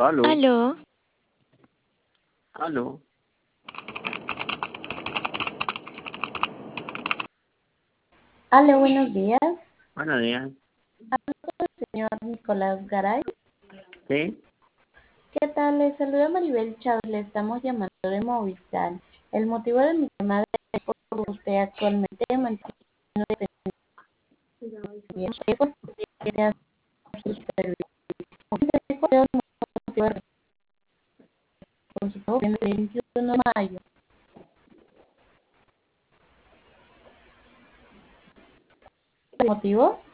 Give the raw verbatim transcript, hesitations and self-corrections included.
Aló, Aló, aló. Hola, buenos días. Buenos días. Señor Nicolás Garay. ¿Sí? ¿Qué tal? Le saluda Maribel Chávez. Le estamos llamando de Movistar. El motivo de mi llamada es porque usted actualmente mantiene teléfono que sea su servicio. ¿Cuál es el motivo de con su pago el veintiuno de mayo? ¿El motivo?